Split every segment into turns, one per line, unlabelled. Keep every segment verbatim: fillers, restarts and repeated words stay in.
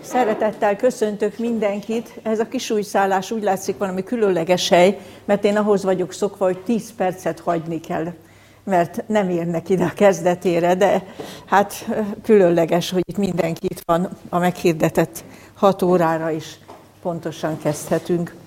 Szeretettel köszöntök mindenkit. Ez a kisújszállás úgy látszik valami különleges hely, mert én ahhoz vagyok szokva, hogy tíz percet hagyni kell, mert nem érnek ide a kezdetére, de hát különleges, hogy itt mindenki itt van a meghirdetett hat órára is pontosan kezdhetünk.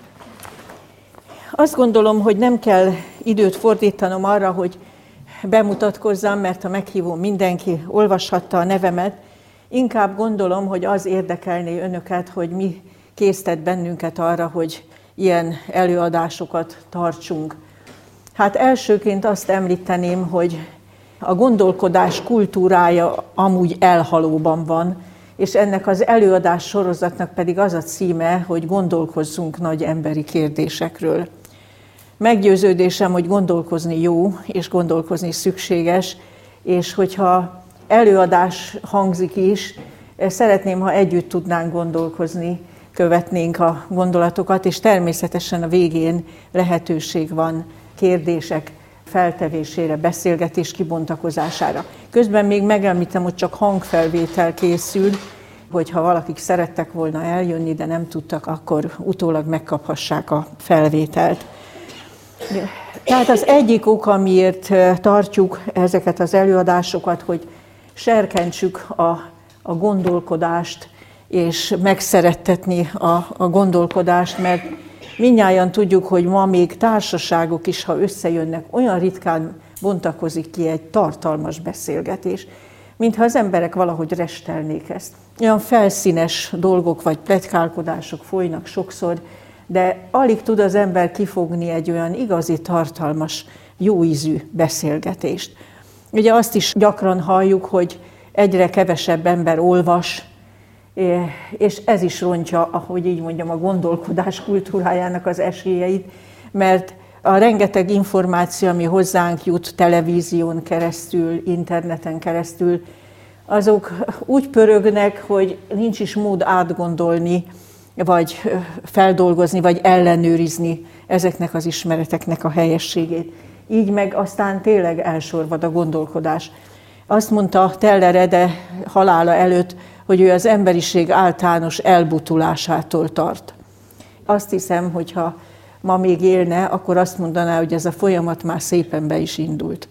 Azt gondolom, hogy nem kell időt fordítanom arra, hogy bemutatkozzam, mert a meghívó mindenki olvashatta a nevemet. Inkább gondolom, hogy az érdekelné önöket, hogy mi késztet bennünket arra, hogy ilyen előadásokat tartsunk. Hát elsőként azt említeném, hogy a gondolkodás kultúrája amúgy elhalóban van, és ennek az előadás sorozatnak pedig az a címe, hogy gondolkozzunk nagy emberi kérdésekről. Meggyőződésem, hogy gondolkozni jó, és gondolkozni szükséges, és hogyha előadás hangzik is, szeretném, ha együtt tudnánk gondolkozni, követnénk a gondolatokat, és természetesen a végén lehetőség van kérdések feltevésére, beszélgetés kibontakozására. Közben még megemlítem, hogy csak hangfelvétel készül, hogyha valakik szerettek volna eljönni, de nem tudtak, akkor utólag megkaphassák a felvételt. Tehát az egyik ok, amiért tartjuk ezeket az előadásokat, hogy serkentsük a, a gondolkodást, és megszerettetni a, a gondolkodást, mert mindnyájan tudjuk, hogy ma még társaságok is, ha összejönnek, olyan ritkán bontakozik ki egy tartalmas beszélgetés, mintha az emberek valahogy restelnék ezt. Olyan felszínes dolgok vagy pletykálkodások folynak sokszor, de alig tud az ember kifogni egy olyan igazi, tartalmas, jóízű beszélgetést. Ugye azt is gyakran halljuk, hogy egyre kevesebb ember olvas, és ez is rontja, ahogy így mondjam, a gondolkodás kultúrájának az esélyeit, mert a rengeteg információ, ami hozzánk jut televízión keresztül, interneten keresztül, azok úgy pörögnek, hogy nincs is mód átgondolni, vagy feldolgozni, vagy ellenőrizni ezeknek az ismereteknek a helyességét. Így meg aztán tényleg elsorvad a gondolkodás. Azt mondta Teller Ede halála előtt, hogy ő az emberiség általános elbutulásától tart. Azt hiszem, hogyha ma még élne, akkor azt mondaná, hogy ez a folyamat már szépen be is indult.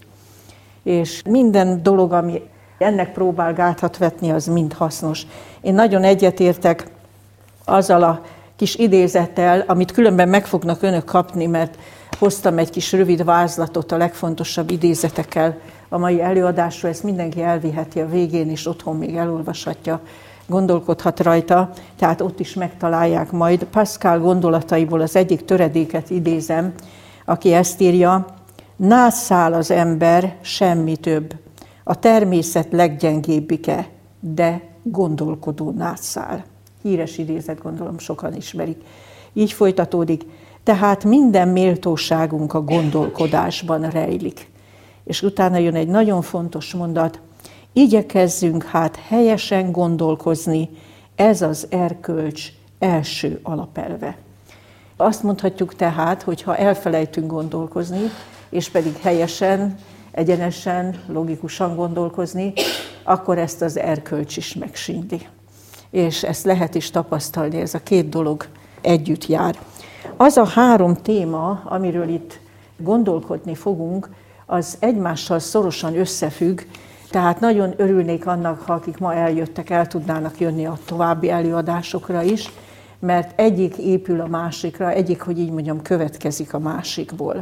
És minden dolog, ami ennek próbál gátat vetni, az mind hasznos. Én nagyon egyetértek azzal a kis idézettel, amit különben meg fognak önök kapni, mert hoztam egy kis rövid vázlatot a legfontosabb idézetekkel a mai előadásra, ezt mindenki elviheti a végén, és otthon még elolvashatja, gondolkodhat rajta, tehát ott is megtalálják majd. Pascal gondolataiból az egyik töredéket idézem, aki ezt írja: nászál az ember, semmi több, a természet leggyengébbike, de gondolkodó nászál. Híres idézet, gondolom sokan ismerik. Így folytatódik: tehát minden méltóságunk a gondolkodásban rejlik. És utána jön egy nagyon fontos mondat: igyekezzünk hát helyesen gondolkozni, ez az erkölcs első alapelve. Azt mondhatjuk tehát, hogy ha elfelejtünk gondolkozni, és pedig helyesen, egyenesen, logikusan gondolkozni, akkor ezt az erkölcs is megsínli. És ezt lehet is tapasztalni, ez a két dolog együtt jár. Az a három téma, amiről itt gondolkodni fogunk, az egymással szorosan összefügg, tehát nagyon örülnék annak, ha akik ma eljöttek, el tudnának jönni a további előadásokra is, mert egyik épül a másikra, egyik, hogy így mondjam, következik a másikból.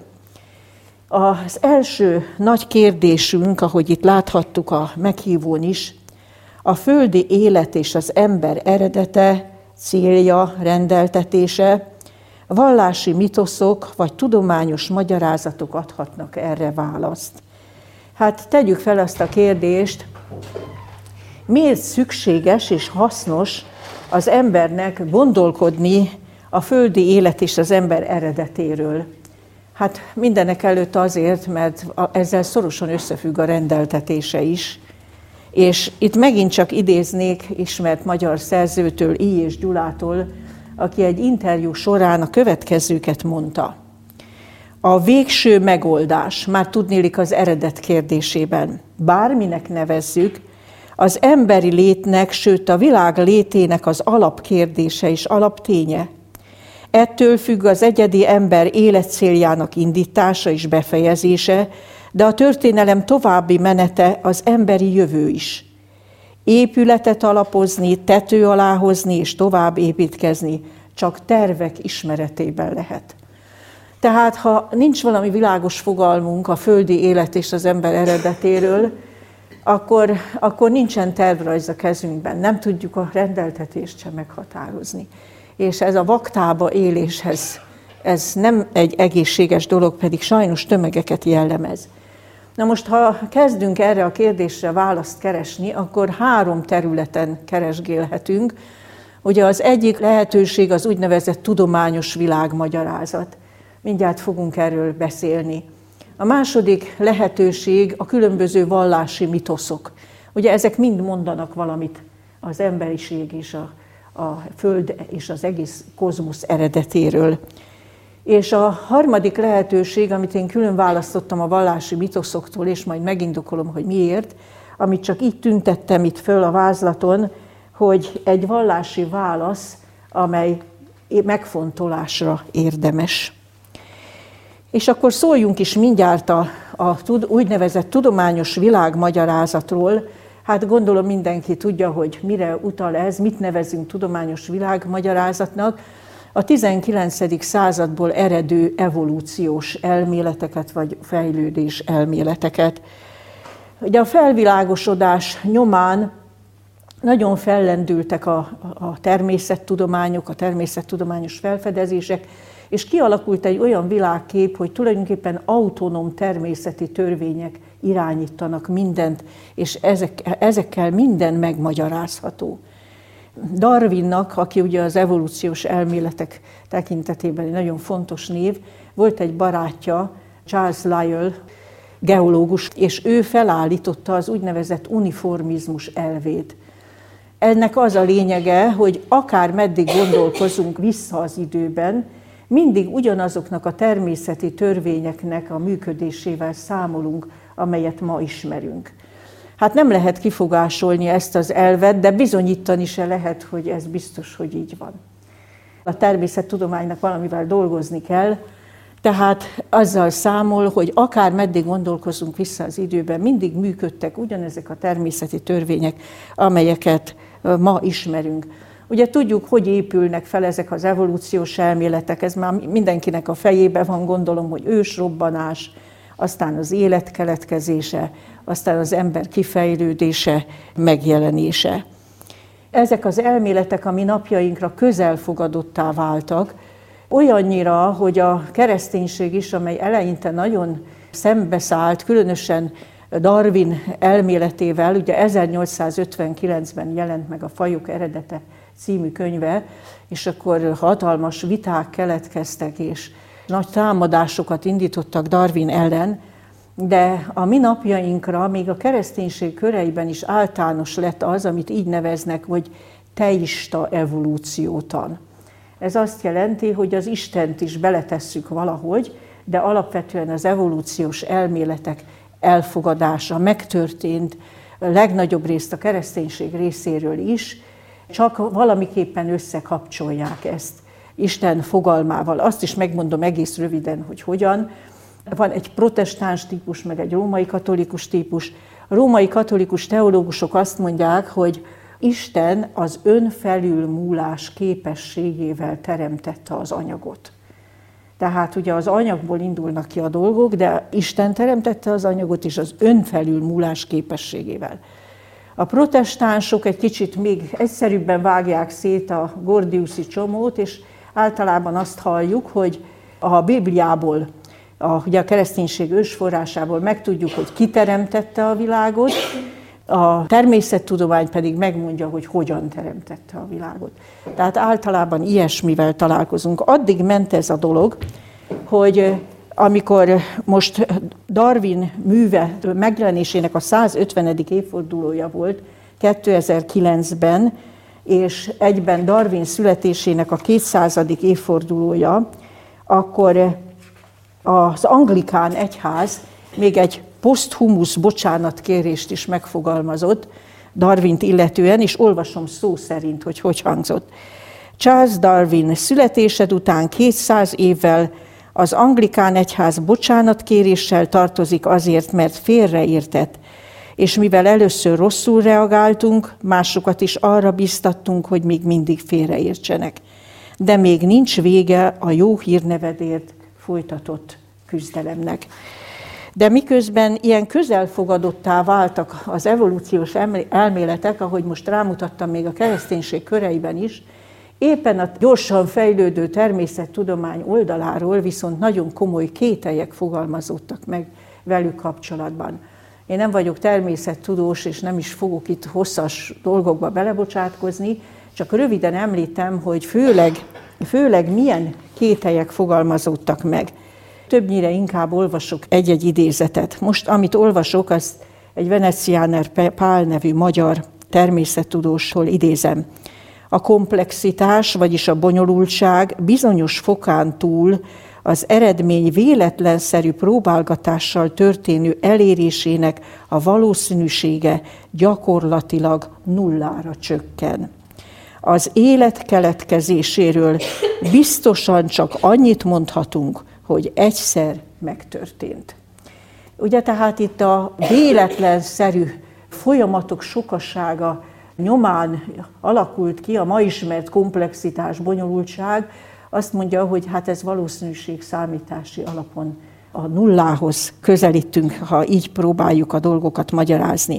Az első nagy kérdésünk, ahogy itt láthattuk a meghívón is, a földi élet és az ember eredete, célja, rendeltetése, vallási mitoszok vagy tudományos magyarázatok adhatnak erre választ. Hát tegyük fel azt a kérdést, miért szükséges és hasznos az embernek gondolkodni a földi élet és az ember eredetéről? Hát mindenek előtt azért, mert ezzel szorosan összefügg a rendeltetése is. És itt megint csak idéznék ismert magyar szerzőtől, I. és Gyulától, aki egy interjú során a következőket mondta. A végső megoldás, már tudnélik az eredet kérdésében, bárminek nevezzük, az emberi létnek, sőt a világ létének az alapkérdése és alapténye. Ettől függ az egyedi ember életcéljának indítása és befejezése, de a történelem további menete az emberi jövő is. Épületet alapozni, tető alá hozni és tovább építkezni csak tervek ismeretében lehet. Tehát ha nincs valami világos fogalmunk a földi élet és az ember eredetéről, akkor, akkor nincsen tervrajz a kezünkben, nem tudjuk a rendeltetést sem meghatározni. És ez a vaktába éléshez, ez nem egy egészséges dolog, pedig sajnos tömegeket jellemez. Na most, ha kezdünk erre a kérdésre választ keresni, akkor három területen keresgélhetünk. Ugye az egyik lehetőség az úgynevezett tudományos világmagyarázat. Mindjárt fogunk erről beszélni. A második lehetőség a különböző vallási mitoszok. Ugye ezek mind mondanak valamit az emberiség és a, a Föld és az egész kozmosz eredetéről. És a harmadik lehetőség, amit én külön választottam a vallási mitoszoktól, és majd megindokolom, hogy miért, amit csak így tüntettem itt föl a vázlaton, hogy egy vallási válasz, amely megfontolásra érdemes. És akkor szóljunk is mindjárt a, a úgynevezett tudományos világmagyarázatról. Hát gondolom mindenki tudja, hogy mire utal ez, mit nevezünk tudományos világmagyarázatnak. A tizenkilencedik századból eredő evolúciós elméleteket, vagy fejlődés elméleteket. Ugye a felvilágosodás nyomán nagyon fellendültek a, a természettudományok, a természettudományos felfedezések, és kialakult egy olyan világkép, hogy tulajdonképpen autonóm természeti törvények irányítanak mindent, és ezek, ezekkel minden megmagyarázható. Darwinnak, aki ugye az evolúciós elméletek tekintetében egy nagyon fontos név, volt egy barátja, Charles Lyell, geológus, és ő felállította az úgynevezett uniformizmus elvét. Ennek az a lényege, hogy akár meddig gondolkozunk vissza az időben, mindig ugyanazoknak a természeti törvényeknek a működésével számolunk, amelyet ma ismerünk. Hát nem lehet kifogásolni ezt az elvet, de bizonyítani se lehet, hogy ez biztos, hogy így van. A természettudománynak valamivel dolgozni kell, tehát azzal számol, hogy akár meddig gondolkozunk vissza az időben, mindig működtek ugyanezek a természeti törvények, amelyeket ma ismerünk. Ugye tudjuk, hogy épülnek fel ezek az evolúciós elméletek, ez már mindenkinek a fejében van, gondolom, hogy ősrobbanás, aztán az élet keletkezése, aztán az ember kifejlődése, megjelenése. Ezek az elméletek a mi napjainkra közelfogadottá váltak, olyannyira, hogy a kereszténység is, amely eleinte nagyon szembeszállt, különösen Darwin elméletével, ugye ezernyolcszázötvenkilencben jelent meg a Fajok eredete című könyve, és akkor hatalmas viták keletkeztek, és nagy támadásokat indítottak Darwin ellen, de a mi napjainkra, még a kereszténység köreiben is általános lett az, amit így neveznek, hogy teista evolúciótan. Ez azt jelenti, hogy az Istent is beletesszük valahogy, de alapvetően az evolúciós elméletek elfogadása megtörtént legnagyobb részt a kereszténység részéről is, csak valamiképpen összekapcsolják ezt Isten fogalmával. Azt is megmondom egész röviden, hogy hogyan. Van egy protestáns típus, meg egy római katolikus típus. A római katolikus teológusok azt mondják, hogy Isten az önfelülmúlás képességével teremtette az anyagot. Tehát ugye az anyagból indulnak ki a dolgok, de Isten teremtette az anyagot is az önfelülmúlás képességével. A protestánsok egy kicsit még egyszerűbben vágják szét a gordiuszi csomót, és általában azt halljuk, hogy a Bibliából, a, ugye a kereszténység ősforrásából megtudjuk, hogy ki teremtette a világot, a természettudomány pedig megmondja, hogy hogyan teremtette a világot. Tehát általában ilyesmivel találkozunk. Addig ment ez a dolog, hogy amikor most Darwin műve megjelenésének a százötvenedik évfordulója volt kétezer-kilencben, és egyben Darwin születésének a kétszázadik évfordulója, akkor az anglikán egyház még egy poszthumusz bocsánatkérést is megfogalmazott, Darwint illetően, és olvasom szó szerint, hogy hogy hangzott. Charles Darwin születésed után kétszáz évvel az anglikán egyház bocsánatkéréssel tartozik azért, mert félreértett, és mivel először rosszul reagáltunk, másokat is arra biztattunk, hogy még mindig félreértsenek. De még nincs vége a jó hírnevedért folytatott küzdelemnek. De miközben ilyen közelfogadottá váltak az evolúciós elméletek, ahogy most rámutattam még a kereszténység köreiben is, éppen a gyorsan fejlődő természettudomány oldaláról viszont nagyon komoly kételyek fogalmazódtak meg velük kapcsolatban. Én nem vagyok természettudós, és nem is fogok itt hosszas dolgokba belebocsátkozni, csak röviden említem, hogy főleg, főleg milyen kételyek fogalmazódtak meg. Többnyire inkább olvasok egy-egy idézetet. Most, amit olvasok, az egy Venezianer Pál nevű magyar természettudóstól idézem. A komplexitás, vagyis a bonyolultság bizonyos fokán túl az eredmény véletlenszerű próbálgatással történő elérésének a valószínűsége gyakorlatilag nullára csökken. Az élet keletkezéséről biztosan csak annyit mondhatunk, hogy egyszer megtörtént. Ugye tehát itt a véletlenszerű folyamatok sokasága nyomán alakult ki a ma ismert komplexitás, bonyolultság, azt mondja, hogy hát ez valószínűségszámítási alapon a nullához közelítünk, ha így próbáljuk a dolgokat magyarázni.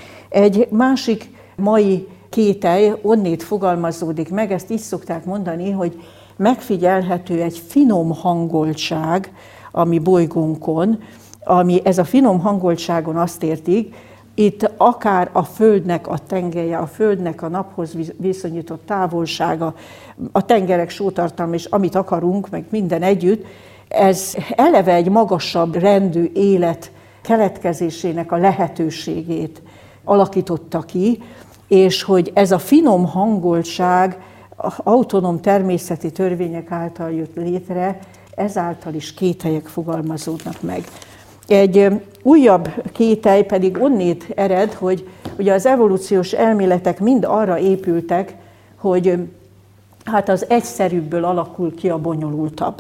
Egy másik mai kételj onnét fogalmazódik meg, ezt így szokták mondani, hogy megfigyelhető egy finom hangoltság a mi bolygónkon, ami ez a finom hangoltságon azt értik, itt akár a Földnek a tengelye, a Földnek a naphoz viszonyított távolsága, a tengerek sótartalma, és amit akarunk, meg minden együtt, ez eleve egy magasabb rendű élet keletkezésének a lehetőségét alakította ki, és hogy ez a finom hangoltság autonóm természeti törvények által jött létre, ezáltal is kételyek fogalmazódnak meg. Egy újabb kételj pedig onnét ered, hogy ugye az evolúciós elméletek mind arra épültek, hogy hát az egyszerűbből alakul ki a bonyolultabb.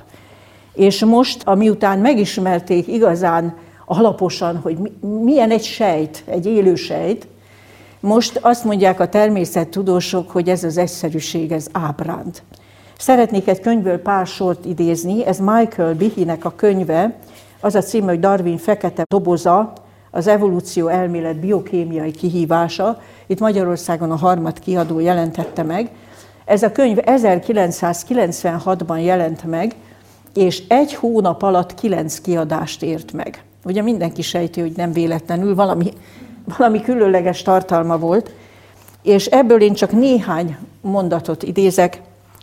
És most, amiután megismerték igazán alaposan, hogy milyen egy sejt, egy élő sejt, most azt mondják a természettudósok, hogy ez az egyszerűség, ez ábránd. Szeretnék egy könyvből pár sort idézni, ez Michael Behe-nek a könyve, az a címe, hogy Darwin fekete doboza, az evolúció elmélet biokémiai kihívása. Itt Magyarországon a Harmat kiadó jelentette meg. Ez a könyv ezerkilencszázkilencvenhatban jelent meg, és egy hónap alatt kilenc kiadást ért meg. Ugye mindenki sejti, hogy nem véletlenül, valami, valami különleges tartalma volt, és ebből én csak néhány mondatot idézek.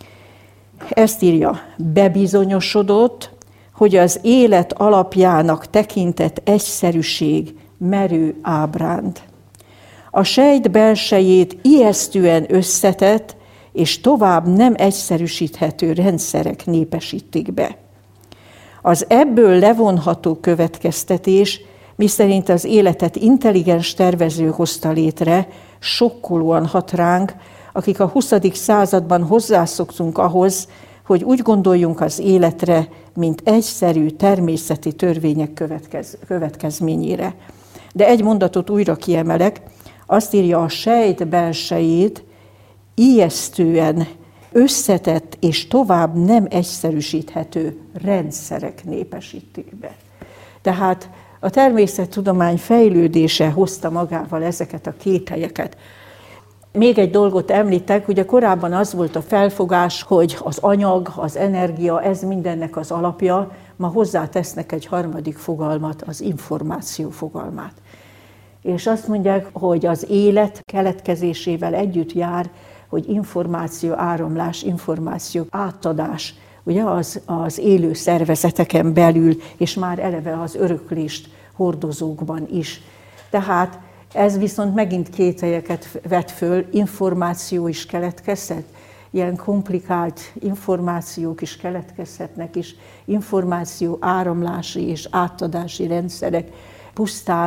Ezt írja, bebizonyosodott, hogy az élet alapjának tekintett egyszerűség merő ábránd. A sejt belsejét ijesztően összetett és tovább nem egyszerűsíthető rendszerek népesítik be. Az ebből levonható következtetés, miszerint az életet intelligens tervező hozta létre, sokkolóan hat ránk, akik a huszadik században hozzászoktunk ahhoz, hogy úgy gondoljunk az életre, mint egyszerű természeti törvények következ, következményére. De egy mondatot újra kiemelek, azt írja, a sejt belsejét ijesztően összetett és tovább nem egyszerűsíthető rendszerek népesítik be. Tehát a természettudomány fejlődése hozta magával ezeket a kételyeket. Még egy dolgot említek, ugye korábban az volt a felfogás, hogy az anyag, az energia, ez mindennek az alapja, ma hozzátesznek egy harmadik fogalmat, az információ fogalmát. És azt mondják, hogy az élet keletkezésével együtt jár, hogy információ áramlás, információ átadás, ugye az, az élő szervezeteken belül, és már eleve az öröklést hordozókban is. Tehát ez viszont megint kételyeket vet föl, információ is keletkezhet, ilyen komplikált információk is keletkezhetnek, és információ áramlási és átadási rendszerek pusztán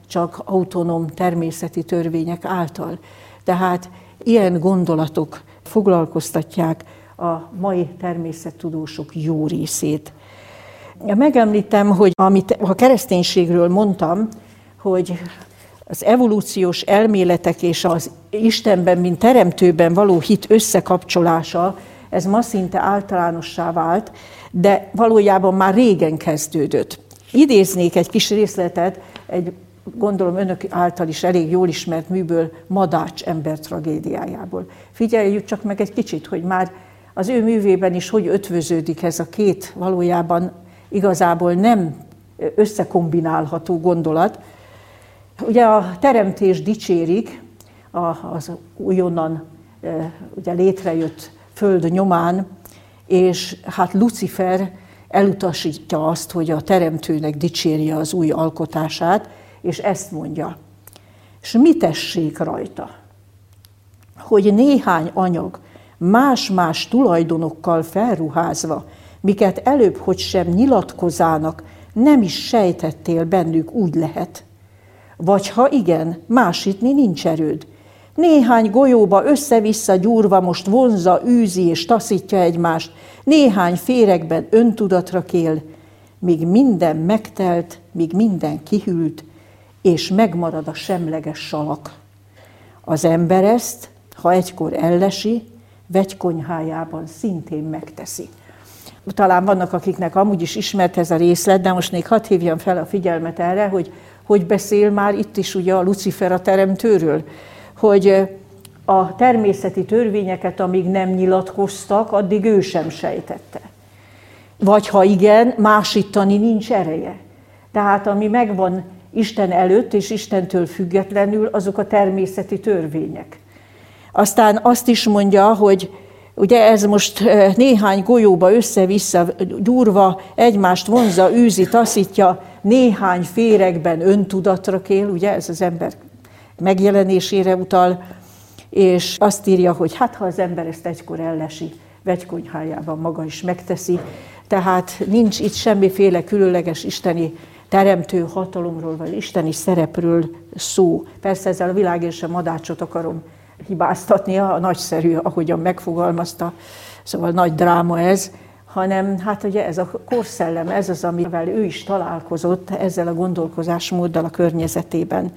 csak autonóm természeti törvények által. Tehát ilyen gondolatok foglalkoztatják a mai természettudósok jó részét. Megemlítem, hogy amit a kereszténységről mondtam, hogy az evolúciós elméletek és az Istenben, mint teremtőben való hit összekapcsolása, ez ma szinte általánossá vált, de valójában már régen kezdődött. Idéznék egy kis részletet, egy gondolom önök által is elég jól ismert műből, Madács ember tragédiájából. Figyeljük csak meg egy kicsit, hogy már az ő művében is hogy ötvöződik ez a két valójában igazából nem összekombinálható gondolat. Ugye a teremtés dicsérik az újonnan ugye létrejött föld nyomán, és hát Lucifer elutasítja azt, hogy a teremtőnek dicsérje az új alkotását, és ezt mondja. És mi tessék rajta, hogy néhány anyag más-más tulajdonokkal felruházva, miket előbb, hogy sem nyilatkozának, nem is sejtettél bennük, úgy lehet. Vagy ha igen, másítni nincs erőd. Néhány golyóba össze-vissza gyúrva most vonzza, űzi és taszítja egymást, néhány féregben öntudatra kél, míg minden megtelt, míg minden kihűlt, és megmarad a semleges salak. Az ember ezt, ha egykor ellesi, vegykonyhájában szintén megteszi. Talán vannak, akiknek amúgy is ismert ez a részlet, de most még hadd hívjam fel a figyelmet erre, hogy hogy beszél már itt is ugye a Lucifer a teremtőről, hogy a természeti törvényeket, amíg nem nyilatkoztak, addig ő sem sejtette. Vagy ha igen, másítani nincs ereje. Tehát ami megvan Isten előtt és Istentől függetlenül, azok a természeti törvények. Aztán azt is mondja, hogy ugye ez most néhány golyóba össze-vissza gyúrva, egymást vonzza, űzi, taszítja, néhány féregben öntudatra kél, ugye ez az ember megjelenésére utal, és azt írja, hogy hát ha az ember ezt egykor ellesi, vegykonyhájában maga is megteszi, tehát nincs itt semmiféle különleges isteni teremtő hatalomról, vagy isteni szerepről szó. Persze ezzel a világ és a Madácsot akarom hibáztatnia, a nagyszerű, ahogyan megfogalmazta, szóval nagy dráma ez, hanem hát ugye ez a korszellem, ez az, amivel ő is találkozott ezzel a gondolkozásmóddal a környezetében.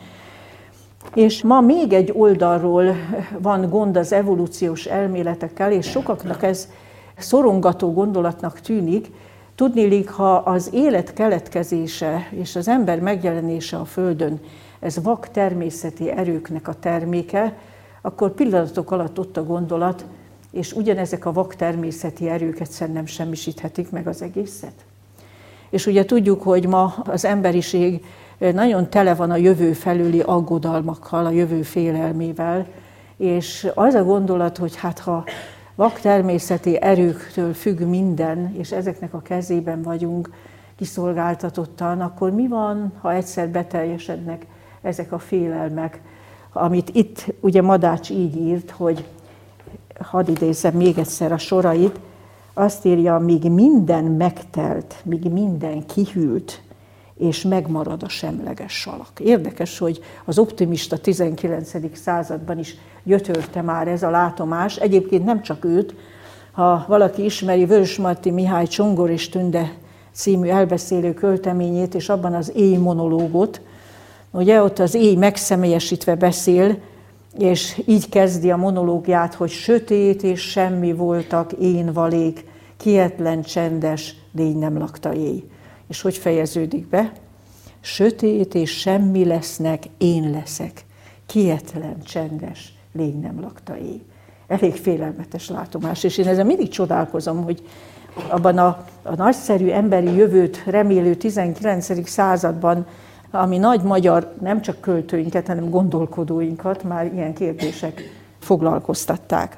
És ma még egy oldalról van gond az evolúciós elméletekkel, és sokaknak ez szorongató gondolatnak tűnik. Tudniillik, ha az élet keletkezése és az ember megjelenése a Földön, ez vak természeti erőknek a terméke, akkor pillanatok alatt ott a gondolat, és ugyanezek a vak természeti erők egyszerűen nem semmisíthetik meg az egészet. És ugye tudjuk, hogy ma az emberiség nagyon tele van a jövő felüli aggodalmakkal, a jövő félelmével, és az a gondolat, hogy hát ha vak természeti erőktől függ minden, és ezeknek a kezében vagyunk kiszolgáltatottan, akkor mi van, ha egyszer beteljesednek ezek a félelmek, amit itt ugye Madács így írt, hogy hadd idézzem még egyszer a sorait, azt írja, míg minden megtelt, míg minden kihűlt, és megmarad a semleges salak. Érdekes, hogy az optimista tizenkilencedik században is gyötörte már ez a látomás. Egyébként nem csak őt, ha valaki ismeri Vörösmarty Mihály Csongor és Tünde című elbeszélő költeményét, és abban az éj monológot, ugye ott az éj megszemélyesítve beszél, és így kezdi a monológiát, hogy sötét és semmi voltak, én valék, kietlen, csendes, lény nem lakta éj. És hogy fejeződik be? Sötét és semmi lesznek, én leszek, kietlen, csendes, lény nem lakta éj. Elég félelmetes látomás, és én ezen mindig csodálkozom, hogy abban a, a nagyszerű emberi jövőt remélő tizenkilencedik században, ami nagy magyar, nem csak költőinket, hanem gondolkodóinkat már ilyen kérdések foglalkoztatták.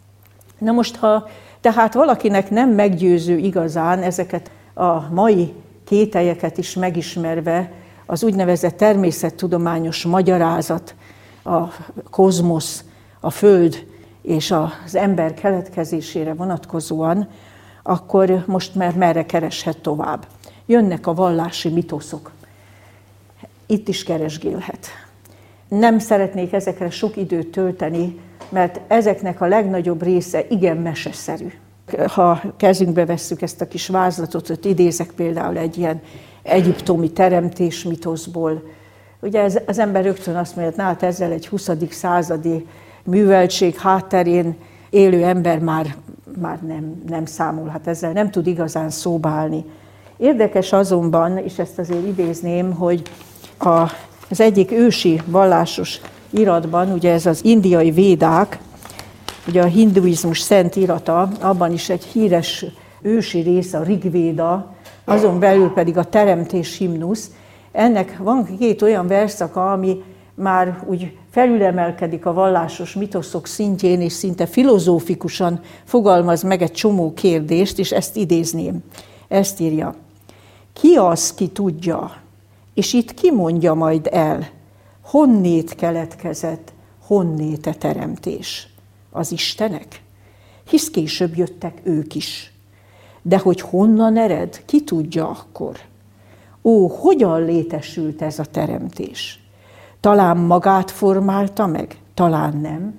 Na most, ha tehát valakinek nem meggyőző igazán ezeket a mai kételyeket is megismerve, az úgynevezett természettudományos magyarázat, a kozmosz, a Föld és az ember keletkezésére vonatkozóan, akkor most már merre kereshet tovább. Jönnek a vallási mitoszok. itt is keresgélhet. Nem szeretnék ezekre sok időt tölteni, mert ezeknek a legnagyobb része igen meseszerű. Ha kezünkbe vesszük ezt a kis vázlatot, ott idézek például egy ilyen egyiptomi teremtés mitoszból. Ugye ez, az ember rögtön azt mondja, hogy hát ezzel egy huszadik századi műveltség hátterén élő ember már, már nem, nem számolhat ezzel, nem tud igazán szóba állni. Érdekes azonban, és ezt azért idézném, hogy a, az egyik ősi vallásos iratban, ugye ez az indiai védák, ugye a hinduizmus szent irata, abban is egy híres ősi rész, a Rigvéda, azon belül pedig a teremtés himnusz. Ennek van két olyan verszaka, ami már úgy felülemelkedik a vallásos mitoszok szintjén, és szinte filozófikusan fogalmaz meg egy csomó kérdést, és ezt idézném. Ezt írja. Ki az, ki tudja, és itt ki mondja majd el, honnét keletkezett, honnét a teremtés? Az Istenek? Hisz később jöttek ők is. De hogy honnan ered, ki tudja akkor? Ó, hogyan létesült ez a teremtés? Talán magát formálta meg, talán nem.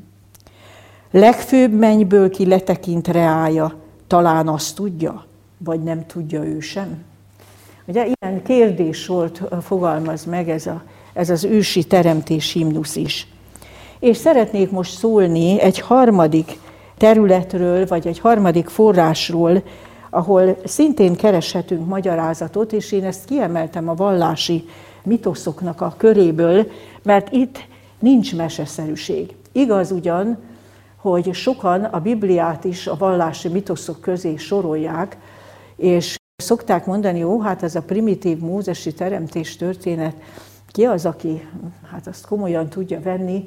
Legfőbb mennyből ki letekint reája, talán azt tudja, vagy nem tudja ő sem. Ugye ilyen kérdéssort fogalmaz meg ez, a, ez az ősi teremtés himnusz is. És szeretnék most szólni egy harmadik területről, vagy egy harmadik forrásról, ahol szintén kereshetünk magyarázatot, és én ezt kiemeltem a vallási mitoszoknak a köréből, mert itt nincs meseszerűség. Igaz ugyan, hogy sokan a Bibliát is a vallási mitoszok közé sorolják, és szokták mondani, ó, hát ez a primitív mózesi teremtés történet, ki az, aki hát azt komolyan tudja venni,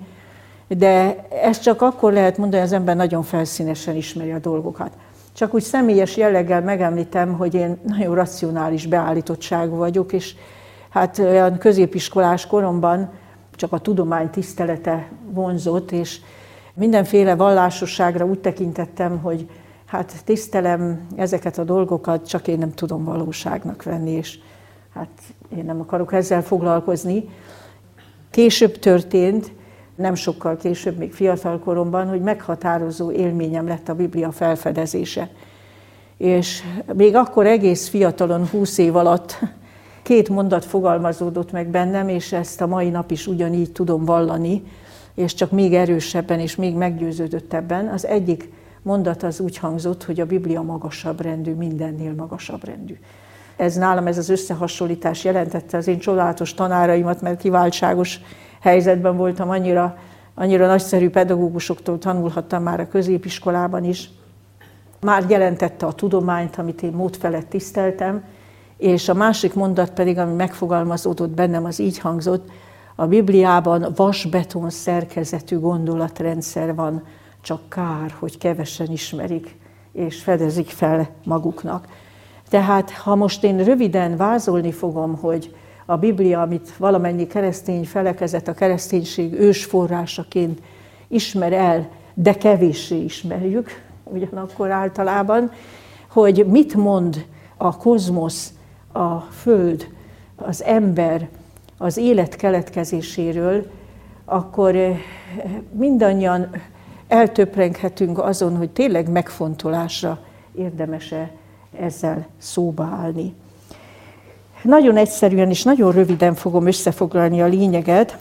de ezt csak akkor lehet mondani, hogy az ember nagyon felszínesen ismeri a dolgokat. Csak úgy személyes jelleggel megemlítem, hogy én nagyon racionális beállítottságú vagyok, és hát olyan középiskolás koromban csak a tudomány tisztelete vonzott, és mindenféle vallásosságra úgy tekintettem, hogy hát tisztelem ezeket a dolgokat, csak én nem tudom valóságnak venni, és hát én nem akarok ezzel foglalkozni. Később történt, nem sokkal később, még fiatal koromban, hogy meghatározó élményem lett a Biblia felfedezése. És még akkor egész fiatalon, húsz év alatt két mondat fogalmazódott meg bennem, és ezt a mai nap is ugyanígy tudom vallani, és csak még erősebben és még meggyőződöttebben. Az egyik mondat az úgy hangzott, hogy a Biblia magasabb rendű, mindennél magasabb rendű. Ez nálam, ez az összehasonlítás jelentette az én csodálatos tanáraimat, mert kiváltságos helyzetben voltam, annyira, annyira nagyszerű pedagógusoktól tanulhattam már a középiskolában is. Már jelentette a tudományt, amit én mód felett tiszteltem, és a másik mondat pedig, ami megfogalmazódott bennem, az így hangzott, a Bibliában vasbeton szerkezetű gondolatrendszer van, csak kár, hogy kevesen ismerik és fedezik fel maguknak. Tehát, ha most én röviden vázolni fogom, hogy a Biblia, amit valamennyi keresztény felekezet a kereszténység ősforrásaként ismer el, de kevéssé ismerjük, ugyanakkor általában, hogy mit mond a kozmosz, a Föld, az ember, az élet keletkezéséről, akkor mindannyian eltöprenghetünk azon, hogy tényleg megfontolásra érdemes-e ezzel szóba állni. Nagyon egyszerűen és nagyon röviden fogom összefoglalni a lényeget.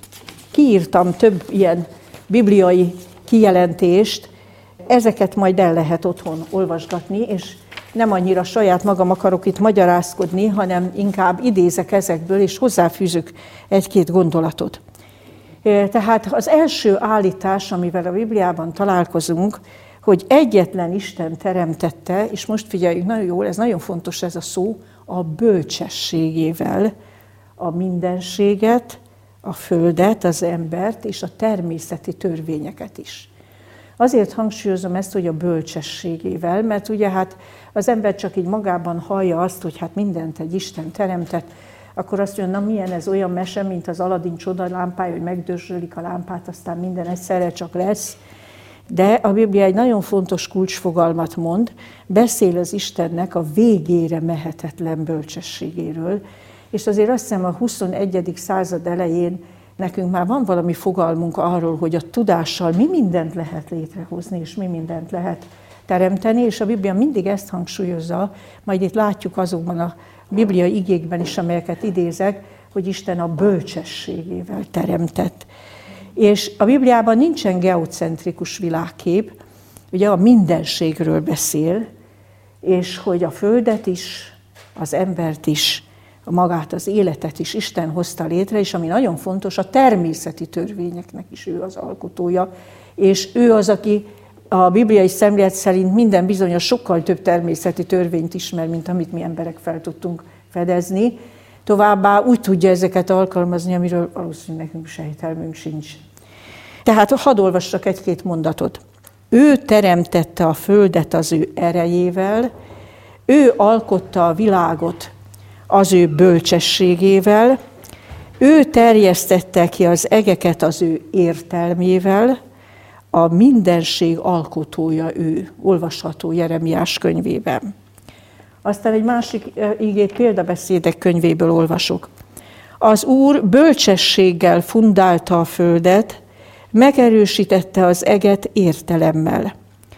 Kiírtam több ilyen bibliai kijelentést, ezeket majd el lehet otthon olvasgatni, és nem annyira saját magam akarok itt magyarázkodni, hanem inkább idézek ezekből, és hozzáfűzök egy-két gondolatot. Tehát az első állítás, amivel a Bibliában találkozunk, hogy egyetlen Isten teremtette, és most figyeljünk nagyon jól, ez nagyon fontos ez a szó, a bölcsességével a mindenséget, a földet, az embert és a természeti törvényeket is. Azért hangsúlyozom ezt, hogy a bölcsességével, mert ugye hát az ember csak így magában hallja azt, hogy hát mindent egy Isten teremtett, akkor azt mondja, na milyen ez olyan mese, mint az Aladin csodalámpája, hogy megdörzsölik a lámpát, aztán minden egyszerre csak lesz. De a Biblia egy nagyon fontos kulcsfogalmat mond, beszél az Istennek a végére mehetetlen bölcsességéről, És azért azt hiszem a huszonegyedik század elején nekünk már van valami fogalmunk arról, hogy a tudással mi mindent lehet létrehozni, és mi mindent lehet teremteni, és a Biblia mindig ezt hangsúlyozza, majd itt látjuk azokban a bibliai igékben is, amelyeket idézek, hogy Isten a bölcsességével teremtett. És a Bibliában nincsen geocentrikus világkép, ugye a mindenségről beszél, és hogy a földet is, az embert is, magát az életet is Isten hozta létre, és ami nagyon fontos, a természeti törvényeknek is ő az alkotója, és ő az, aki a bibliai szemlélet szerint minden bizonyos sokkal több természeti törvényt ismer, mint amit mi emberek fel tudtunk fedezni. Továbbá úgy tudja ezeket alkalmazni, amiről valószínűleg nekünk sejtelmünk sincs. Tehát hadd olvassak egy-két mondatot. Ő teremtette a földet az ő erejével, ő alkotta a világot az ő bölcsességével, ő terjesztette ki az egeket az ő értelmével, a mindenség alkotója ő, olvasható Jeremiás könyvében. Aztán egy másik igét példabeszédek könyvéből olvasok. Az Úr bölcsességgel fundálta a földet, megerősítette az eget értelemmel.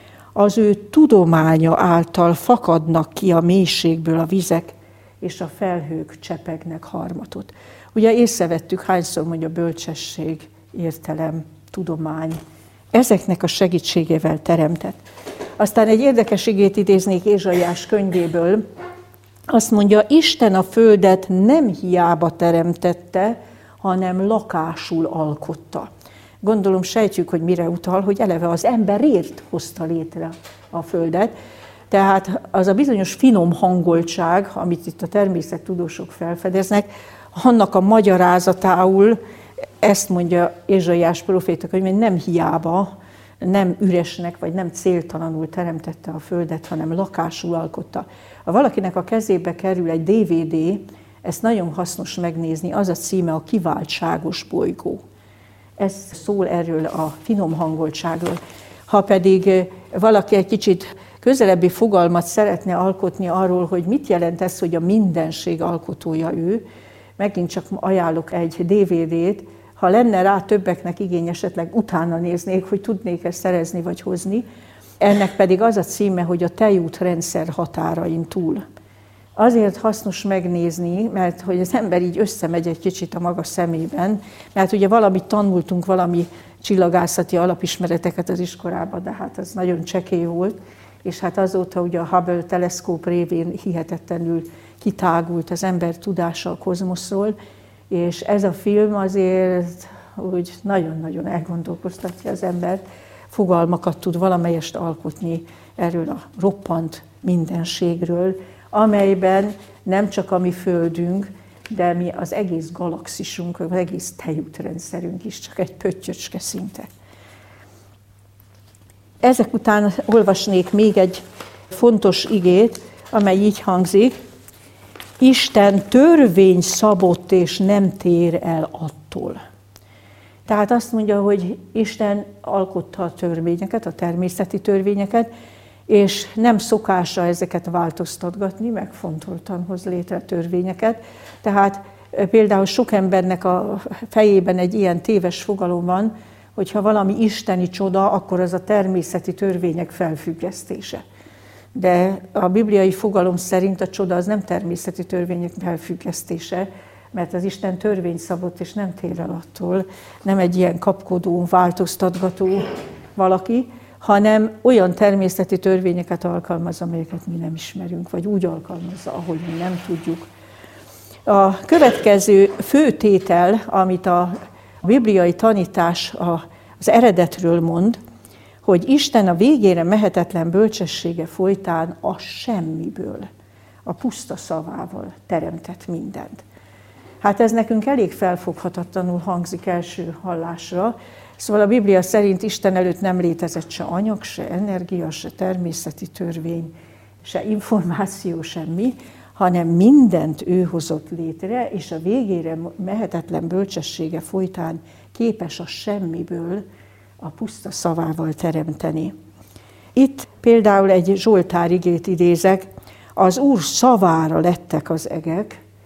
Az ő tudománya által fakadnak ki a mélységből a vizek, és a felhők csepegnek harmatot. Ugye észrevettük, hányszor mondja bölcsesség, értelem, tudomány. Ezeknek a segítségével teremtett. Aztán egy érdekes igét idéznék Ézsaiás könyvéből. Azt mondja, Isten a földet nem hiába teremtette, hanem lakásul alkotta. Gondolom sejtjük, hogy mire utal, hogy eleve az emberért hozta létre a földet. Tehát az a bizonyos finom hangoltság, amit itt a természettudósok felfedeznek, annak a magyarázatául ezt mondja Ézsaiás próféta könyv, hogy nem hiába, nem üresnek, vagy nem céltalanul teremtette a földet, hanem lakásul alkotta. Ha valakinek a kezébe kerül egy dé vé dé, ezt nagyon hasznos megnézni, az a címe a Kiváltságos bolygó. Ez szól erről a finom hangoltságról. Ha pedig valaki egy kicsit közelebbi fogalmat szeretne alkotni arról, hogy mit jelent ez, hogy a mindenség alkotója ő, megint csak ajánlok egy dé vé dét, ha lenne rá többeknek igény, esetleg utána néznék, hogy tudnék ezt szerezni vagy hozni. Ennek pedig az a címe, hogy a tejútrendszer határain túl. Azért hasznos megnézni, mert hogy az ember így összemegy egy kicsit a maga szemében, mert ugye valamit tanultunk, valami csillagászati alapismereteket az iskolában, de hát az nagyon csekély volt, és hát azóta ugye a Hubble teleszkóp révén hihetetlenül kitágult az ember tudása a kozmoszról, és ez a film azért úgy nagyon-nagyon elgondolkoztatja az embert, fogalmakat tud valamelyest alkotni erről a roppant mindenségről, amelyben nem csak a mi Földünk, de mi az egész galaxisunk, az egész tejútrendszerünk is csak egy pöttyöcske szinte. Ezek után olvasnék még egy fontos igét, amely így hangzik: Isten törvény szabott és nem tér el attól. Tehát azt mondja, hogy Isten alkotta a törvényeket, a természeti törvényeket, és nem szokása ezeket változtatgatni, megfontoltan hoz létre törvényeket. Tehát például sok embernek a fejében egy ilyen téves fogalom van, hogyha valami isteni csoda, akkor az a természeti törvények felfüggesztése. De a bibliai fogalom szerint a csoda az nem természeti törvények felfüggesztése, mert az Isten törvényt szabott, és nem tér el attól, nem egy ilyen kapkodó, változtatgató valaki, hanem olyan természeti törvényeket alkalmaz, amelyeket mi nem ismerünk, vagy úgy alkalmazza, ahogy mi nem tudjuk. A következő fő tétel, amit a bibliai tanítás az eredetről mond, hogy Isten a végére mehetetlen bölcsessége folytán a semmiből, a puszta szavával teremtett mindent. Hát ez nekünk elég felfoghatatlanul hangzik első hallásra, szóval a Biblia szerint Isten előtt nem létezett se anyag, se energia, se természeti törvény, se információ, semmi, hanem mindent ő hozott létre, és a végére mehetetlen bölcsessége folytán képes a semmiből a puszta szavával teremteni. Itt például egy Zsoltár igét idézek: az Úr szavára lettek az egek,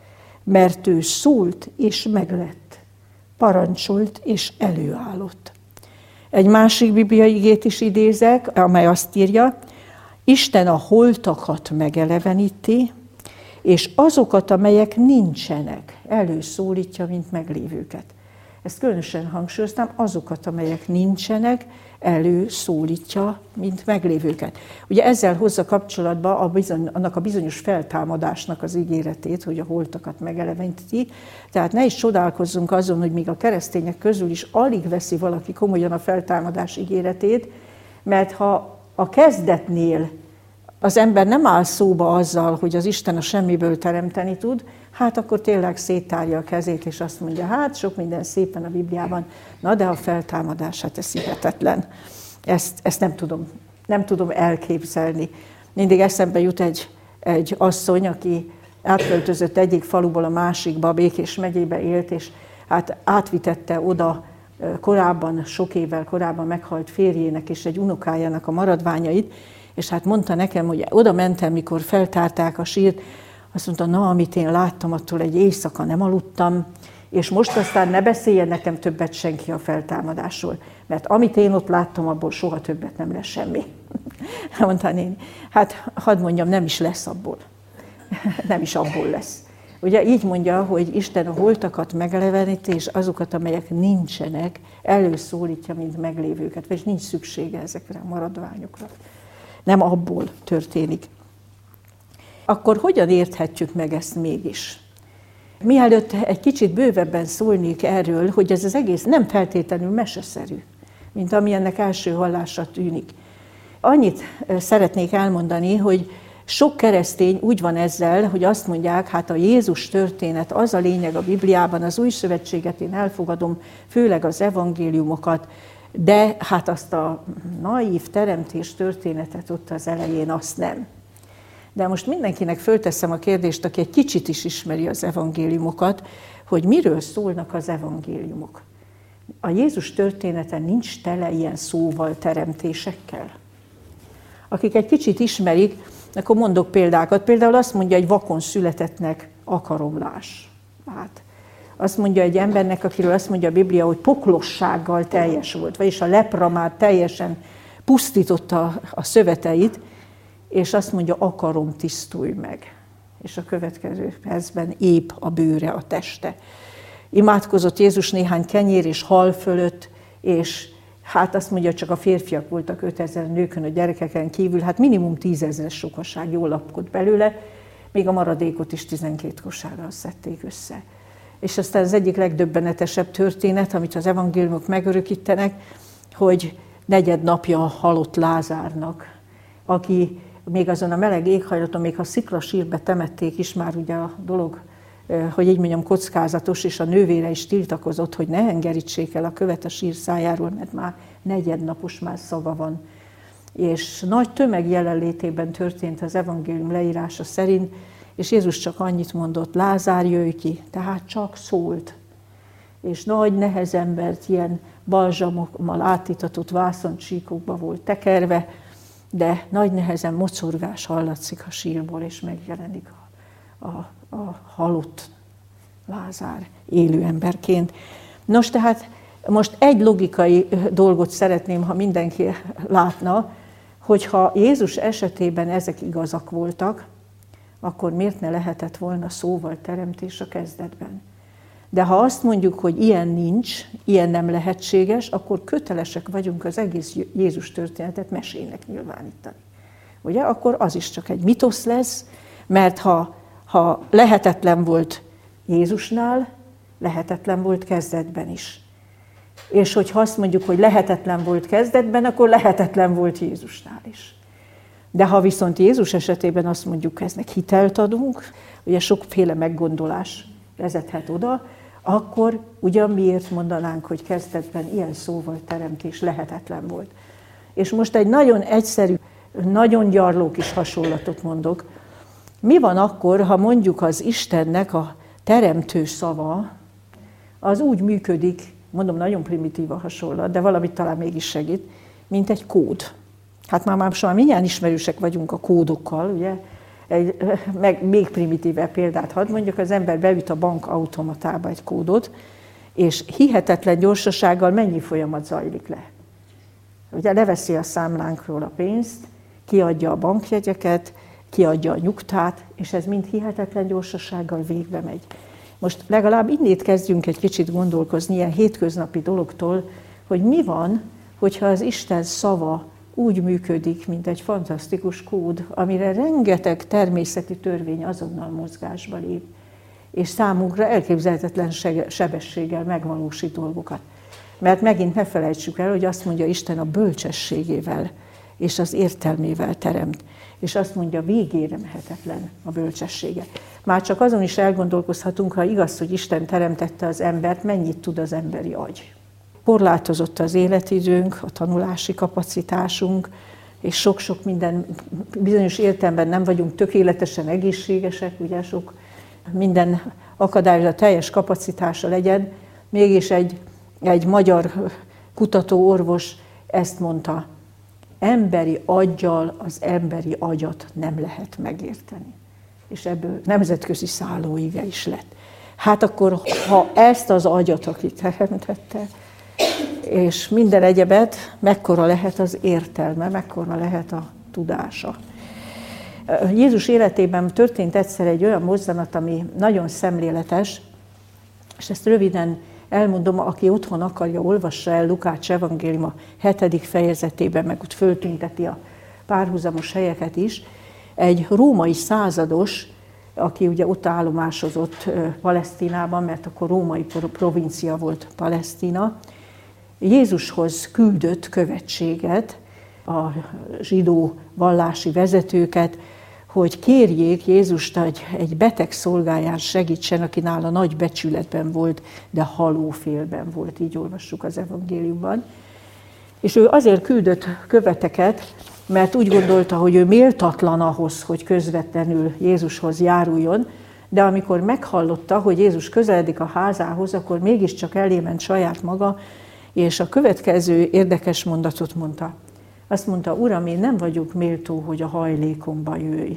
mert ő szólt és meglett, parancsolt és előállott. Egy másik bibliai igét is idézek, amely azt írja, Isten a holtakat megeleveníti, és azokat, amelyek nincsenek, előszólítja, mint meglévőket. Ezt különösen hangsúlyoztam, azokat, amelyek nincsenek, előszólítja, mint meglévőket. Ugye ezzel hozza kapcsolatba a bizony, annak a bizonyos feltámadásnak az ígéretét, hogy a holtakat megeleveníti. Tehát ne is csodálkozzunk azon, hogy még a keresztények közül is alig veszi valaki komolyan a feltámadás ígéretét, mert ha a kezdetnél az ember nem áll szóba azzal, hogy az Isten a semmiből teremteni tud, hát akkor tényleg széttárja a kezét, és azt mondja, hát sok minden szépen a Bibliában, na de a feltámadás, hát ez hihetetlen. Ezt, ezt nem tudom, nem tudom elképzelni. Mindig eszembe jut egy, egy asszony, aki átköltözött egyik faluból a másikba, Békés megyébe élt, és hát átvitette oda korábban, sok évvel korábban meghalt férjének és egy unokájának a maradványait, és hát mondta nekem, hogy oda mentem, mikor feltárták a sírt, azt mondta, na, amit én láttam, attól egy éjszaka nem aludtam, és most aztán ne beszéljen nekem többet senki a feltámadásról, mert amit én ott láttam, abból soha többet nem lesz semmi. Mondta néni, hát hadd mondjam, nem is lesz abból. Nem is abból lesz. Ugye így mondja, hogy Isten a holtakat megeleveníti, és azokat, amelyek nincsenek, előszólítja, mint meglévőket, vagy nincs szüksége ezekre a maradványokra. Nem abból történik. Akkor hogyan érthetjük meg ezt mégis? Mielőtt egy kicsit bővebben szólnék erről, hogy ez az egész nem feltétlenül meseszerű, mint ami ennek első hallásra tűnik. Annyit szeretnék elmondani, hogy sok keresztény úgy van ezzel, hogy azt mondják, hát a Jézus történet, az a lényeg a Bibliában, az új szövetséget én elfogadom, főleg az evangéliumokat, de hát azt a naív teremtés történetet ott az elején azt nem. De most mindenkinek fölteszem a kérdést, aki egy kicsit is ismeri az evangéliumokat, hogy miről szólnak az evangéliumok. A Jézus története nincs tele ilyen szóval, teremtésekkel. Akik egy kicsit ismerik, akkor mondok példákat. Például azt mondja egy vakon születettnek akaromlás. Hát, azt mondja egy embernek, akiről azt mondja a Biblia, hogy poklossággal teljes volt, vagyis a lepra már teljesen pusztította a szöveteit, és azt mondja, akarom, tisztulj meg. És a következő percben épp a bőre, a teste. Imádkozott Jézus néhány kenyér és hal fölött, és hát azt mondja, csak a férfiak voltak ötezer, nőkön, a gyerekeken kívül, hát minimum tízezeres sokaság jól lapkod belőle, még a maradékot is tizenkét kosárral szedték össze. És aztán az egyik legdöbbenetesebb történet, amit az evangéliumok megörökítenek, hogy negyed napja halott Lázárnak, aki még azon a meleg éghajlaton, még ha sziklasírbe temették is, már ugye a dolog, hogy így mondjam, kockázatos, és a nővére is tiltakozott, hogy ne engerítsék el a követ a sír szájáról, mert már negyednapos már szaga van. És nagy tömeg jelenlétében történt az evangélium leírása szerint, és Jézus csak annyit mondott, Lázár, jöjj ki, tehát csak szólt. És nagy nehezembert ilyen balzsamokmal átítatott vászoncsíkokba volt tekerve, de nagy nehezen mocorgás hallatszik a sírból, és megjelenik a, a, a halott Lázár élő emberként. Nos, tehát most egy logikai dolgot szeretném, ha mindenki látna, hogyha Jézus esetében ezek igazak voltak, akkor miért ne lehetett volna szóval teremtés a kezdetben? De ha azt mondjuk, hogy ilyen nincs, ilyen nem lehetséges, akkor kötelesek vagyunk az egész Jézus történetet mesének nyilvánítani. Ugye? Akkor az is csak egy mitosz lesz, mert ha, ha lehetetlen volt Jézusnál, lehetetlen volt kezdetben is. És hogyha azt mondjuk, hogy lehetetlen volt kezdetben, akkor lehetetlen volt Jézusnál is. De ha viszont Jézus esetében azt mondjuk, eznek hitelt adunk, ugye sokféle meggondolás vezethet oda, akkor ugyan miért mondanánk, hogy kezdetben ilyen szóval teremtés lehetetlen volt. És most egy nagyon egyszerű, nagyon gyarló kis hasonlatot mondok. Mi van akkor, ha mondjuk az Istennek a teremtő szava, az úgy működik, mondom, nagyon primitív a hasonlat, de valamit talán mégis segít, mint egy kód. Hát már, már soha mindjárt ismerősek vagyunk a kódokkal, ugye? Egy meg, még primitívebb példát hadd mondjuk, az ember beüt a bank automatába egy kódot, és hihetetlen gyorsasággal mennyi folyamat zajlik le. Ugye leveszi a számlánkról a pénzt, kiadja a bankjegyeket, kiadja a nyugtát, és ez mind hihetetlen gyorsasággal végbe megy. Most legalább innét kezdjünk egy kicsit gondolkozni ilyen hétköznapi dologtól, hogy mi van, hogyha az Isten szava úgy működik, mint egy fantasztikus kód, amire rengeteg természeti törvény azonnal mozgásba lép, és számunkra elképzelhetetlen sebességgel megvalósít dolgokat. Mert megint ne felejtsük el, hogy azt mondja Isten a bölcsességével és az értelmével teremt. És azt mondja, végére mehetetlen a bölcsessége. Már csak azon is elgondolkozhatunk, ha igaz, hogy Isten teremtette az embert, mennyit tud az emberi agy. Korlátozott az életidőnk, a tanulási kapacitásunk, és sok-sok minden, bizonyos értelemben nem vagyunk tökéletesen egészségesek, ugye sok minden akadályra teljes kapacitása legyen, mégis egy, egy magyar kutatóorvos ezt mondta, emberi aggyal az emberi agyat nem lehet megérteni. És ebből nemzetközi szállóige is lett. Hát akkor, ha ezt az agyat, aki teremtette, és minden egyebet, mekkora lehet az értelme, mekkora lehet a tudása. Jézus életében történt egyszer egy olyan mozzanat, ami nagyon szemléletes, és ezt röviden elmondom, aki otthon akarja, olvassa el Lukács evangélium a hetedik fejezetében, meg ott föltünteti a párhuzamos helyeket is. Egy római százados, aki ugye ott állomásozott Palesztinában, mert akkor római provincia volt Palesztina, Jézushoz küldött követséget, a zsidó vallási vezetőket, hogy kérjék Jézust, hogy egy beteg szolgáján segítsen, aki nála nagy becsületben volt, de halófélben volt, így olvassuk az evangéliumban. És ő azért küldött követeket, mert úgy gondolta, hogy ő méltatlan ahhoz, hogy közvetlenül Jézushoz járuljon, de amikor meghallotta, hogy Jézus közeledik a házához, akkor mégiscsak elé ment saját maga, és a következő érdekes mondatot mondta. Azt mondta, Uram, én nem vagyok méltó, hogy a hajlékomba jöjj.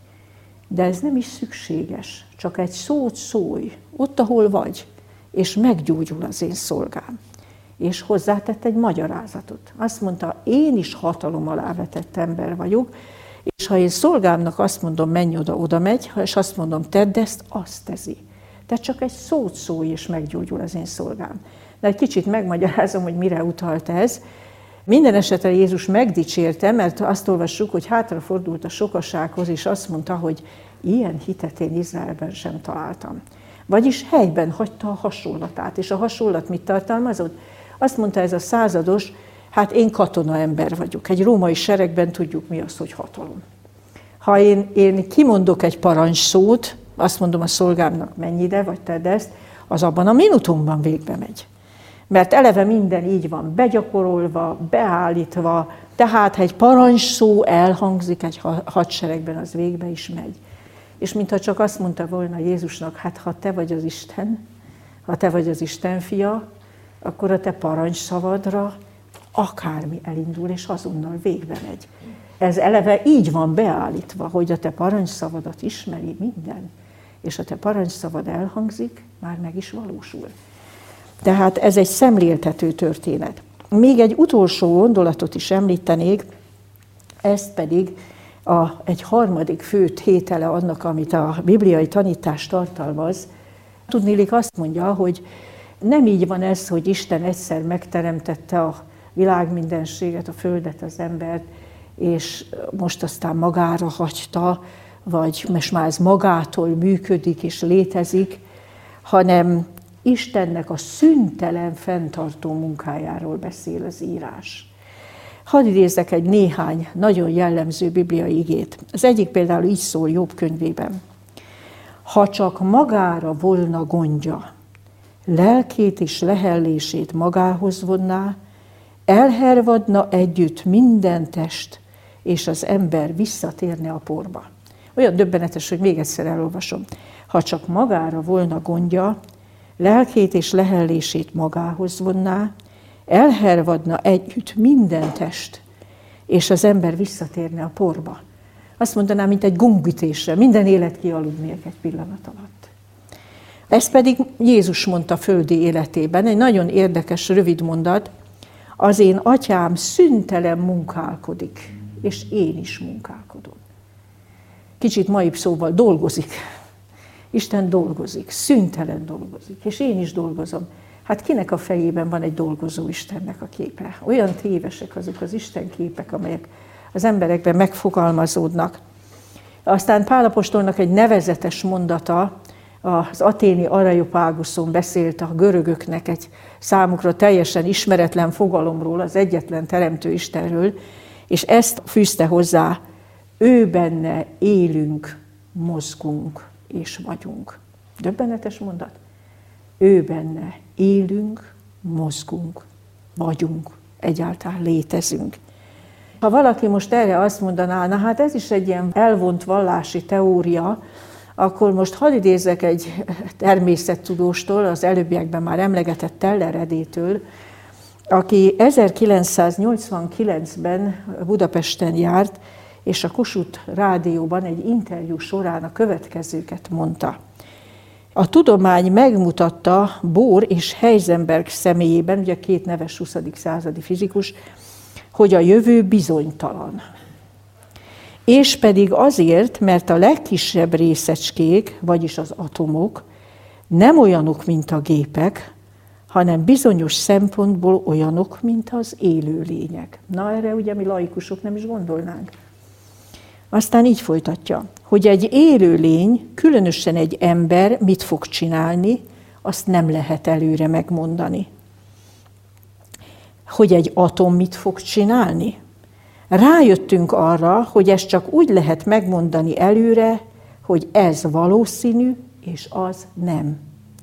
De ez nem is szükséges, csak egy szót szólj, ott, ahol vagy, és meggyógyul az én szolgám. És hozzátett egy magyarázatot. Azt mondta, én is hatalom alá vetett ember vagyok, és ha én szolgámnak azt mondom, menj oda, oda megy, és azt mondom, tedd ezt, azt teszi. De csak egy szót szólj, és meggyógyul az én szolgám. De egy kicsit megmagyarázom, hogy mire utalt ez. Minden esetre Jézus megdicsérte, mert azt olvassuk, hogy hátrafordult a sokasághoz, és azt mondta, hogy ilyen hitet én Izraelben sem találtam. Vagyis helyben hagyta a hasonlatát, és a hasonlat mit tartalmazott? Azt mondta ez a százados, hát én katona ember vagyok. Egy római seregben tudjuk mi az, hogy hatalom. Ha én, én kimondok egy parancsszót, azt mondom a szolgámnak, menj ide, vagy tedd ezt, az abban a minutumban végbe megy. Mert eleve minden így van, begyakorolva, beállítva, tehát ha egy parancsszó elhangzik egy hadseregben, az végbe is megy. És mintha csak azt mondta volna Jézusnak, hát ha te vagy az Isten, ha te vagy az Isten fia, akkor a te parancsszavadra akármi elindul, és azonnal végbe megy. Ez eleve így van beállítva, hogy a te parancsszavadat ismeri minden, és a te parancsszavad elhangzik, már meg is valósul. Tehát ez egy szemléltető történet. Még egy utolsó gondolatot is említenék, ezt pedig a, egy harmadik fő tétele annak, amit a bibliai tanítás tartalmaz. Tudniillik azt mondja, hogy nem így van ez, hogy Isten egyszer megteremtette a világ mindenséget, a földet, az embert, és most aztán magára hagyta, vagy most már ez magától működik és létezik, hanem Istennek a szüntelen fenntartó munkájáról beszél az írás. Hadd idézzek egy néhány nagyon jellemző bibliai igét. Az egyik például így szól Jobb könyvében. Ha csak magára volna gondja, lelkét és lehellését magához vonná, elhervadna együtt minden test, és az ember visszatérne a porba. Olyan döbbenetes, hogy még egyszer elolvasom. Ha csak magára volna gondja, lelkét és lehellését magához vonná, elhervadna együtt minden test, és az ember visszatérne a porba. azt mondanám, mint egy gombütésre, minden élet kialudnék egy pillanat alatt. Ez pedig Jézus mondta földi életében, egy nagyon érdekes, rövid mondat, az én atyám szüntelen munkálkodik, és én is munkálkodom. Kicsit maibb szóval dolgozik. Isten dolgozik, szüntelen dolgozik, és én is dolgozom. Hát kinek a fejében van egy dolgozó Istennek a képe? Olyan tévesek azok az Isten képek, amelyek az emberekben megfogalmazódnak. Aztán Pál apostolnak egy nevezetes mondata, az athéni Areopáguszon beszélt a görögöknek egy számukra teljesen ismeretlen fogalomról, az egyetlen teremtő Istenről, és ezt fűzte hozzá, ő benne élünk, mozgunk és vagyunk. Döbbenetes mondat. Ő benne élünk, mozgunk, vagyunk, egyáltalán létezünk. Ha valaki most erre azt mondaná, na hát ez is egy ilyen elvont vallási teória, akkor most hadd idézzek egy természettudóstól, az előbbiekben már emlegetett Teller Edétől, aki ezerkilencszáznyolcvankilencben Budapesten járt, és a Kossuth Rádióban egy interjú során a következőket mondta. A tudomány megmutatta Bohr és Heisenberg személyében, ugye két neves huszadik századi fizikus, hogy a jövő bizonytalan. És pedig azért, mert a legkisebb részecskék, vagyis az atomok nem olyanok, mint a gépek, hanem bizonyos szempontból olyanok, mint az élőlények. Na, erre ugye mi laikusok nem is gondolnánk. Aztán így folytatja, hogy egy élőlény, különösen egy ember mit fog csinálni, azt nem lehet előre megmondani. Hogy egy atom mit fog csinálni? Rájöttünk arra, hogy ezt csak úgy lehet megmondani előre, hogy ez valószínű, és az nem.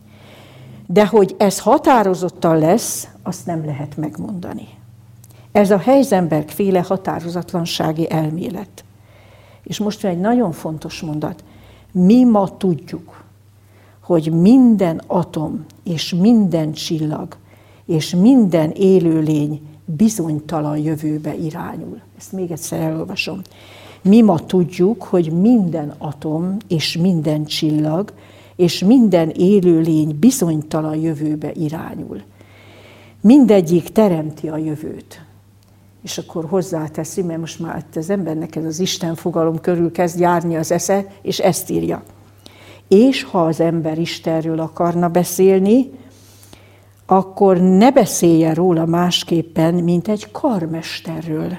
De hogy ez határozottan lesz, azt nem lehet megmondani. Ez a Heisenberg-féle határozatlansági elmélet. És most egy nagyon fontos mondat. Mi ma tudjuk, hogy minden atom és minden csillag és minden élőlény bizonytalan jövőbe irányul. Ezt még egyszer elolvasom. Mi ma tudjuk, hogy minden atom és minden csillag és minden élőlény bizonytalan jövőbe irányul. Mindegyik teremti a jövőt. És akkor hozzáteszi, mert most már az embernek ez az Isten fogalom körül kezd járni az esze, és ezt írja. És ha az ember Istenről akarna beszélni, akkor ne beszéljen róla másképpen, mint egy karmesterről,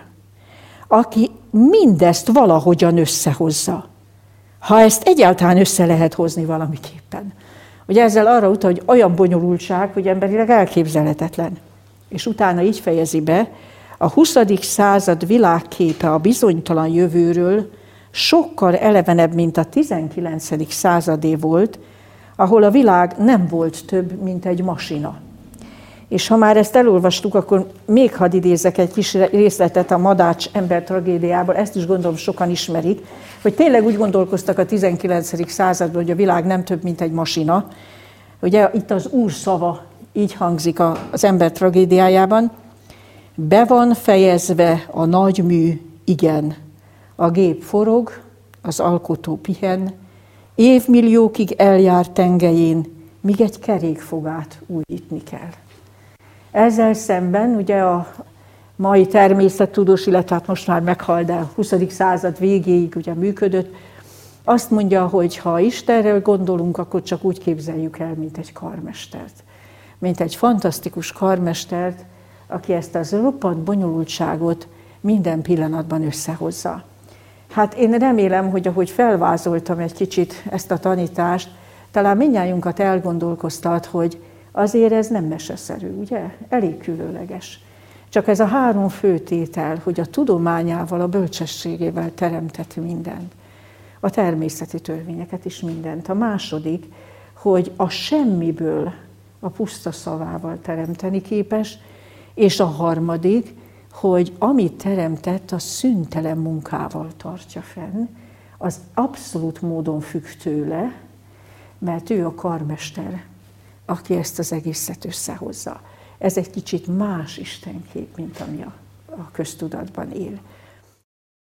aki mindezt valahogyan összehozza. Ha ezt egyáltalán össze lehet hozni valamiképpen. Ugye ezzel arra utal, hogy olyan bonyolultság, hogy emberileg elképzelhetetlen. És utána így fejezi be, a huszadik század világképe a bizonytalan jövőről sokkal elevenebb, mint a tizenkilencedik századé volt, ahol a világ nem volt több, mint egy masina. És ha már ezt elolvastuk, akkor még hadd idézzek egy kis részletet a Madács ember tragédiából, ezt is gondolom sokan ismerik, hogy tényleg úgy gondolkoztak a tizenkilencedik században, hogy a világ nem több, mint egy masina. Ugye itt az Úr szava így hangzik az ember tragédiájában. Be van fejezve a nagy mű, igen. A gép forog, az alkotó pihen, évmilliókig eljár tengelyén, míg egy kerékfogát újítni kell. Ezzel szemben ugye a mai természettudós, illetve hát most már meghalt, de a huszadik század végéig ugye működött, azt mondja, hogy ha Istenről gondolunk, akkor csak úgy képzeljük el, mint egy karmestert. Mint egy fantasztikus karmestert, aki ezt az roppant bonyolultságot minden pillanatban összehozza. Hát én remélem, hogy ahogy felvázoltam egy kicsit ezt a tanítást, talán mindnyájunkat elgondolkoztat, hogy azért ez nem meseszerű, ugye? Elég különleges. Csak ez a három főtétel, hogy a tudományával, a bölcsességével teremtett mindent. A természeti törvényeket is mindent. A második, hogy a semmiből a puszta szavával teremteni képes, és a harmadik, hogy amit teremtett, a szüntelen munkával tartja fenn, az abszolút módon függ tőle, mert ő a karmester, aki ezt az egészet összehozza. Ez egy kicsit más istenkép, mint ami a, a köztudatban él.